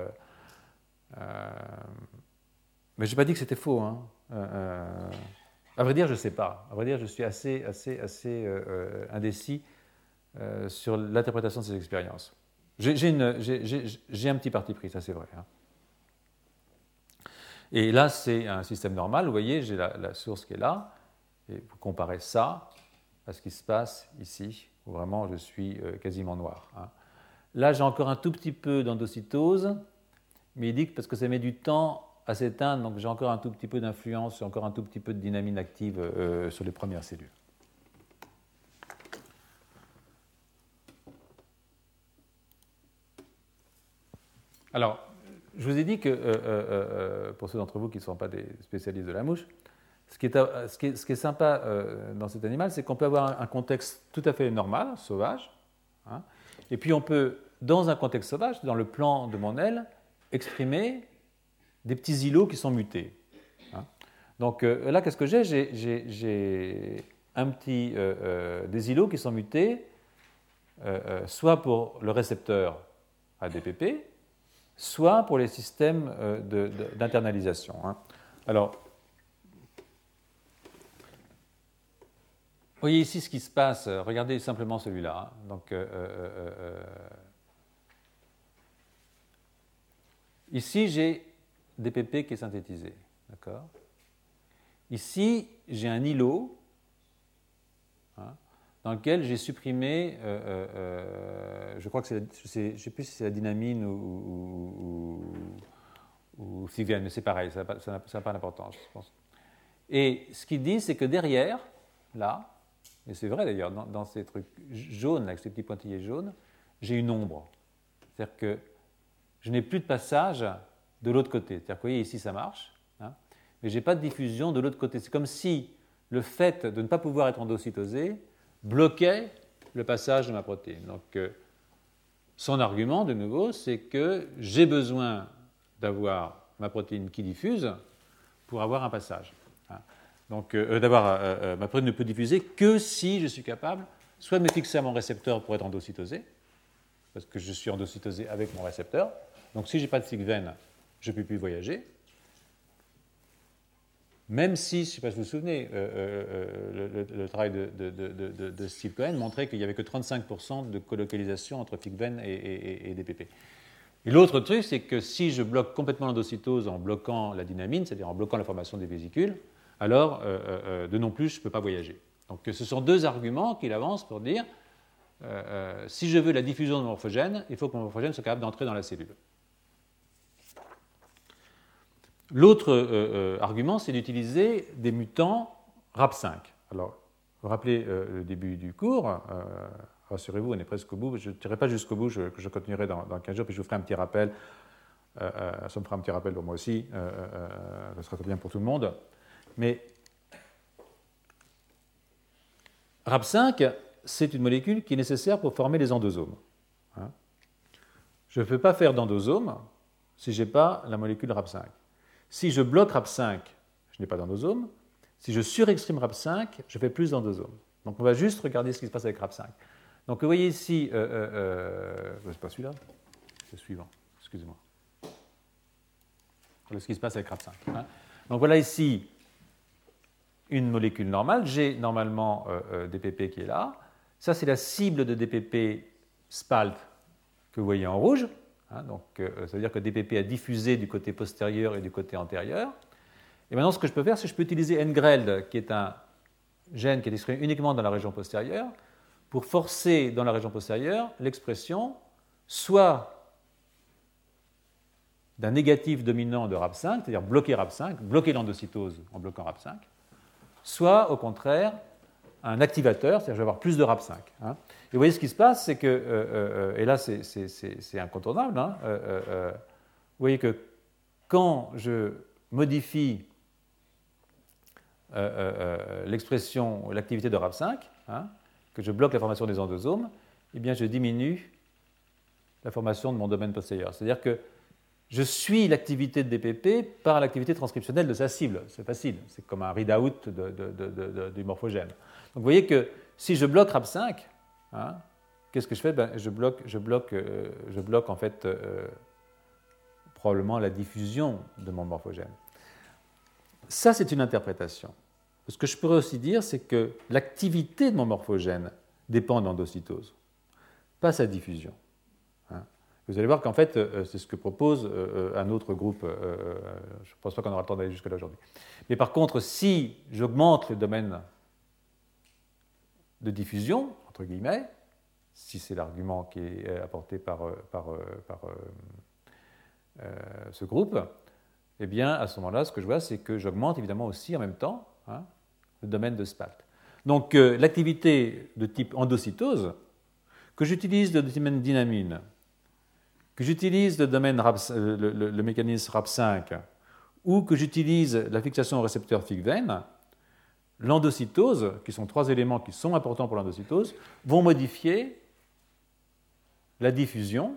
Mais je n'ai pas dit que c'était faux. Hein. À vrai dire, je ne sais pas. À vrai dire, je suis assez indécis sur l'interprétation de ces expériences. J'ai un petit parti pris, ça c'est vrai. Hein. Et là, c'est un système normal. Vous voyez, j'ai la source qui est là. Et vous comparez ça à ce qui se passe ici, où vraiment je suis quasiment noir. Hein. Là, j'ai encore un tout petit peu d'endocytose, mais il dit que parce que ça met du temps à s'éteindre, donc j'ai encore un tout petit peu d'influence, j'ai encore un tout petit peu de dynamine active sur les premières cellules. Alors, je vous ai dit que, pour ceux d'entre vous qui ne sont pas des spécialistes de la mouche, ce qui est sympa dans cet animal, c'est qu'on peut avoir un contexte tout à fait normal, sauvage, hein, et puis on peut, dans un contexte sauvage, dans le plan de mon aile, exprimer des petits îlots qui sont mutés. Hein. Donc là, qu'est-ce que j'ai? J'ai des îlots qui sont mutés, soit pour le récepteur ADPP, soit pour les systèmes d'internalisation. Hein. Alors, voyez ici ce qui se passe. Regardez simplement celui-là. Hein. Donc, ici, j'ai DPP qui est synthétisé. D'accord ? Ici, j'ai un îlot hein, dans lequel j'ai supprimé, je crois que je ne sais plus si c'est la dynamine ou Figven, mais c'est pareil, ça n'a pas d'importance, je pense. Et ce qu'il dit, c'est que derrière, là, et c'est vrai d'ailleurs, dans ces trucs jaunes, avec ces petits pointillés jaunes, j'ai une ombre. C'est-à-dire que je n'ai plus de passage de l'autre côté. C'est-à-dire que vous voyez, ici, ça marche, hein, mais je n'ai pas de diffusion de l'autre côté. C'est comme si le fait de ne pas pouvoir être endocytosé bloquait le passage de ma protéine. Donc, son argument, de nouveau, c'est que j'ai besoin d'avoir ma protéine qui diffuse pour avoir un passage. Hein. Donc, ma protéine ne peut diffuser que si je suis capable soit de me fixer à mon récepteur pour être endocytosé, parce que je suis endocytosé avec mon récepteur. Donc, si je n'ai pas de Figven, je ne peux plus voyager. Même si, je ne sais pas si vous vous souvenez, le travail de Steve Cohen montrait qu'il n'y avait que 35% de colocalisation entre Figven et DPP. Et l'autre truc, c'est que si je bloque complètement l'endocytose en bloquant la dynamine, c'est-à-dire en bloquant la formation des vésicules, alors de non plus, je ne peux pas voyager. Donc ce sont deux arguments qu'il avance pour dire si je veux la diffusion de mon morphogène, il faut que mon morphogène soit capable d'entrer dans la cellule. L'autre argument, c'est d'utiliser des mutants RAP5. Alors, vous vous rappelez le début du cours, rassurez-vous, on est presque au bout, je ne tirerai pas jusqu'au bout, je continuerai dans 15 jours, puis je vous ferai un petit rappel, ça me fera un petit rappel pour moi aussi, ça sera très bien pour tout le monde. Mais RAP5, c'est une molécule qui est nécessaire pour former les endosomes. Hein. Je ne peux pas faire d'endosome si je n'ai pas la molécule RAP5. Si je bloque RAP5, je n'ai pas d'endosome. Si je surexprime RAP5, je fais plus d'endosomes. Donc on va juste regarder ce qui se passe avec RAP5. Donc vous voyez ici, c'est pas celui-là, c'est le suivant, excusez-moi. Voilà ce qui se passe avec RAP5. Hein. Donc voilà ici une molécule normale. J'ai normalement DPP qui est là. Ça, c'est la cible de DPP SPALT que vous voyez en rouge. Hein, donc, ça veut dire que DPP a diffusé du côté postérieur et du côté antérieur. Et maintenant, ce que je peux faire, c'est que je peux utiliser NGRELD, qui est un gène qui est exprimé uniquement dans la région postérieure, pour forcer dans la région postérieure l'expression soit d'un négatif dominant de RAP5, c'est-à-dire bloquer RAP5, bloquer l'endocytose en bloquant RAP5, soit au contraire un activateur, c'est-à-dire je vais avoir plus de RAP5. Hein. Et vous voyez ce qui se passe, c'est que, et là c'est incontournable, hein, vous voyez que quand je modifie l'expression, l'activité de RAP5, hein, que je bloque la formation des endosomes, eh bien je diminue la formation de mon domaine postérieur. C'est-à-dire que je suis l'activité de DPP par l'activité transcriptionnelle de sa cible. C'est facile, c'est comme un readout du morphogène. Donc vous voyez que si je bloque RAP5, hein, qu'est-ce que je fais? Je bloque en fait probablement la diffusion de mon morphogène. Ça, c'est une interprétation. ce que je pourrais aussi dire, c'est que l'activité de mon morphogène dépend de l'endocytose, pas sa diffusion. Vous allez voir qu'en fait, c'est ce que propose un autre groupe. Je ne pense pas qu'on aura le temps d'aller jusque-là aujourd'hui. Mais par contre, si j'augmente le domaine de diffusion, entre guillemets, si c'est l'argument qui est apporté par ce groupe, eh bien, à ce moment-là, ce que je vois, c'est que j'augmente évidemment aussi en même temps le domaine de SPALT. Donc, l'activité de type endocytose, que j'utilise le domaine dynamine, que j'utilise le mécanisme RAP5 ou que j'utilise la fixation au récepteur FIC-VEN, l'endocytose, qui sont 3 éléments qui sont importants pour l'endocytose, vont modifier la diffusion,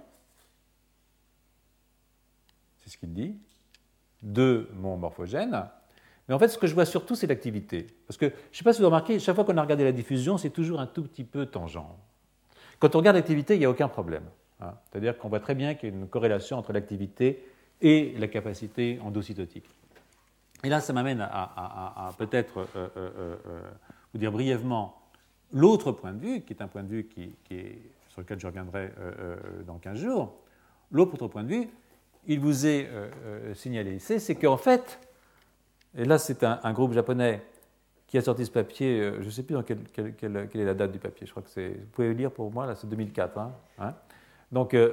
c'est ce qu'il dit, de mon morphogène. Mais en fait, ce que je vois surtout, c'est l'activité. Parce que, je ne sais pas si vous avez remarqué, chaque fois qu'on a regardé la diffusion, c'est toujours un tout petit peu tangent. Quand on regarde l'activité, il n'y a aucun problème. C'est-à-dire qu'on voit très bien qu'il y a une corrélation entre l'activité et la capacité endocytotique. Et là, ça m'amène à peut-être vous dire brièvement l'autre point de vue, qui est un point de vue sur lequel je reviendrai dans 15 jours. L'autre point de vue, il vous est signalé ici, c'est qu'en fait, et là c'est un groupe japonais qui a sorti ce papier, je ne sais plus dans quelle est la date du papier, je crois que c'est, vous pouvez le lire pour moi, là c'est 2004. Donc, quel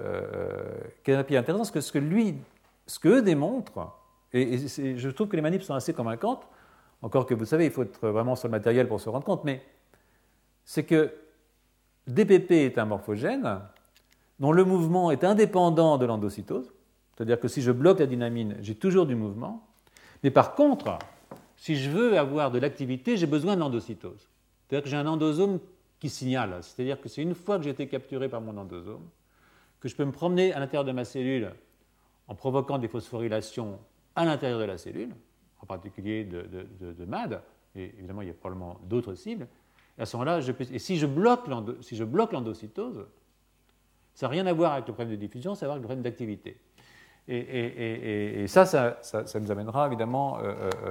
est un papier intéressant, parce que ce qu'eux démontrent, et je trouve que les manips sont assez convaincantes, encore que vous savez, il faut être vraiment sur le matériel pour se rendre compte, mais c'est que DPP est un morphogène dont le mouvement est indépendant de l'endocytose, c'est-à-dire que si je bloque la dynamine, j'ai toujours du mouvement, mais par contre, si je veux avoir de l'activité, j'ai besoin de l'endocytose. C'est-à-dire que j'ai un endosome qui signale, c'est-à-dire que c'est une fois que j'ai été capturé par mon endosome, que je peux me promener à l'intérieur de ma cellule en provoquant des phosphorylations à l'intérieur de la cellule, en particulier de MAD, et évidemment il y a probablement d'autres cibles, et à ce moment-là, et si je bloque l'endocytose, ça n'a rien à voir avec le problème de diffusion, ça a à voir avec le problème d'activité. Et ça nous amènera évidemment,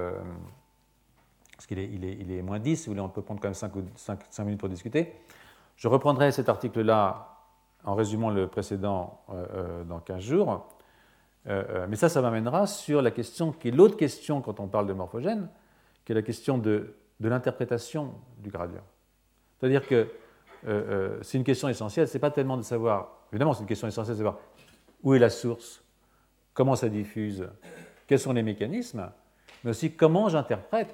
parce qu'il est moins 10, si vous voulez, on peut prendre quand même 5 minutes pour discuter. Je reprendrai cet article-là en résumant le précédent dans 15 jours. Mais ça m'amènera sur la question qui est l'autre question quand on parle de morphogène, qui est la question de l'interprétation du gradient. C'est-à-dire que c'est une question essentielle, ce n'est pas tellement de savoir, évidemment c'est une question essentielle de savoir où est la source, comment ça diffuse, quels sont les mécanismes, mais aussi comment j'interprète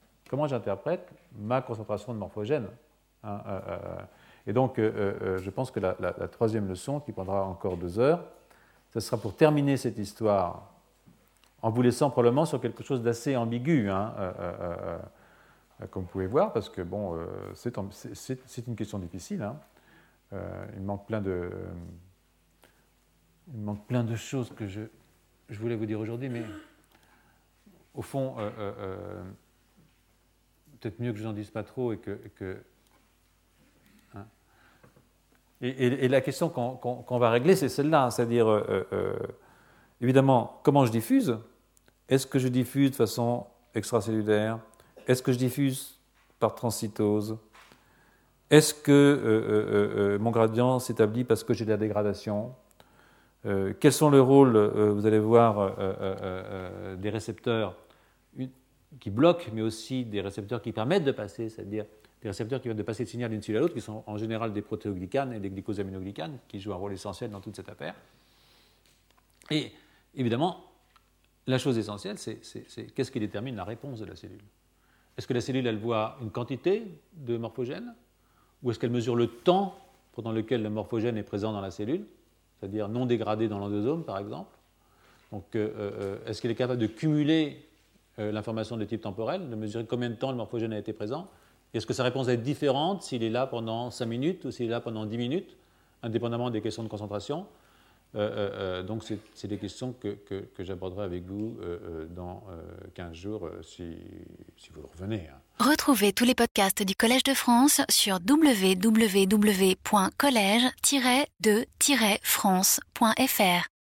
ma concentration de morphogène. Et donc, je pense que la troisième leçon, qui prendra encore 2 heures, ce sera pour terminer cette histoire, en vous laissant probablement sur quelque chose d'assez ambigu, comme vous pouvez voir, parce que bon, c'est une question difficile. Il manque plein de choses que je voulais vous dire aujourd'hui, mais au fond, peut-être mieux que je n'en dise pas trop et la question qu'on va régler, c'est celle-là, c'est-à-dire, évidemment, comment je diffuse ? Est-ce que je diffuse de façon extracellulaire ? Est-ce que je diffuse par transcytose ? Est-ce que mon gradient s'établit parce que j'ai de la dégradation ? Quels sont les rôles, vous allez voir, des récepteurs qui bloquent, mais aussi des récepteurs qui permettent de passer, c'est-à-dire des récepteurs qui permettent de passer le signal d'une cellule à l'autre, qui sont en général des protéoglycanes et des glycosaminoglycanes, qui jouent un rôle essentiel dans toute cette affaire. Et évidemment, la chose essentielle, c'est qu'est-ce qui détermine la réponse de la cellule ? Est-ce que la cellule, elle voit une quantité de morphogène, ou est-ce qu'elle mesure le temps pendant lequel le morphogène est présent dans la cellule, c'est-à-dire non dégradé dans l'endosome, par exemple ? Donc, est-ce qu'elle est capable de cumuler l'information de type temporel, de mesurer combien de temps le morphogène a été présent ? Est-ce que sa réponse va être différente s'il est là pendant 5 minutes ou s'il est là pendant 10 minutes, indépendamment des questions de concentration ? Donc, c'est des questions que j'aborderai avec vous dans 15 jours, si vous revenez. Retrouvez tous les podcasts du Collège de France sur www.collège-de-france.fr.